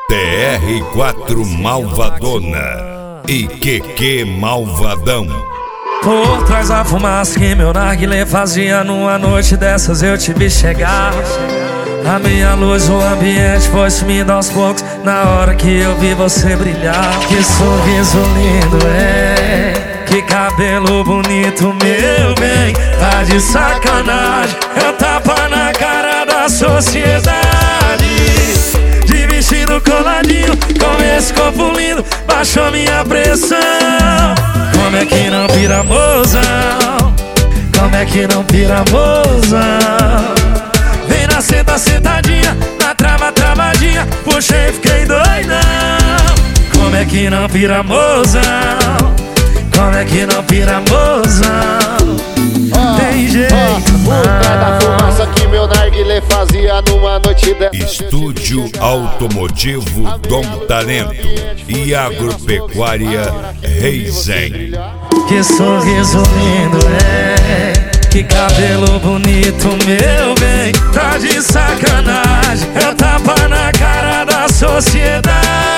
TR4 Malvadona e QQ Malvadão. Por trás da fumaça que meu narguilé fazia, numa noite dessas eu te vi chegar. A minha luz, o ambiente foi sumindo aos poucos na hora que eu vi você brilhar. Que sorriso lindo, que cabelo bonito, meu bem. Tá de sacanagem, é tapa na cara da sociedade. De vestido coladinho, com esse corpo lindo, baixou minha pressão. Como é que não pira, mozão? Como é que não pira, mozão? Vem na senta, sentadinha, na trava, travadinha, puxei, fiquei doidão. Como é que não pira, mozão? Como é que não pira, mozão? Tem jeito Por trás da fumaça que meu narguilé fazia numa noite dessa. Estúdio Automotivo Dom Talento e Agropecuária Reizen. Que sorriso lindo, que cabelo bonito, meu bem. Tá de sacanagem, é tapa na cara da sociedade.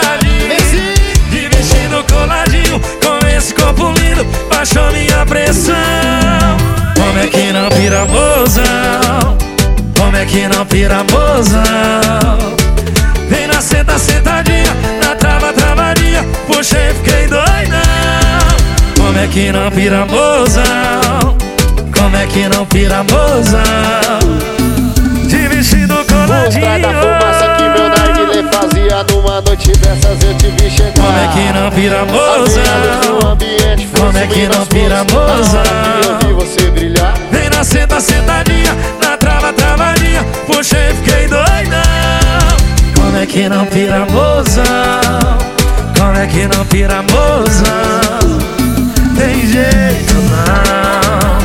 De vestido coladinho, com esse corpo lindo, baixou minha pressão. Como é que não pira, mozão? Como é que não pira, mozão? Vem na senta, sentadinha, na trava, travadinha, puxei, fiquei doidão. Como é que não pira, mozão? Como é que não pira, mozão? De vestido coladinho. Por trás da fumaça que meu narguilé fazia numa noite dessas eu te vi chegar. Como é que não pira, mozão? Como é que não pira, mozão? Eu vi você brilhar. Vem na senta, sentadinha, na trava, travadinha, puxei, fiquei doidão. Como é que não pira, mozão? Como é que não pira, mozão? Tem jeito não.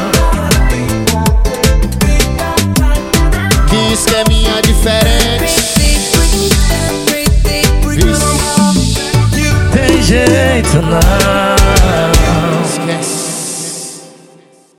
Que esqueminha diferente. Tem jeito não.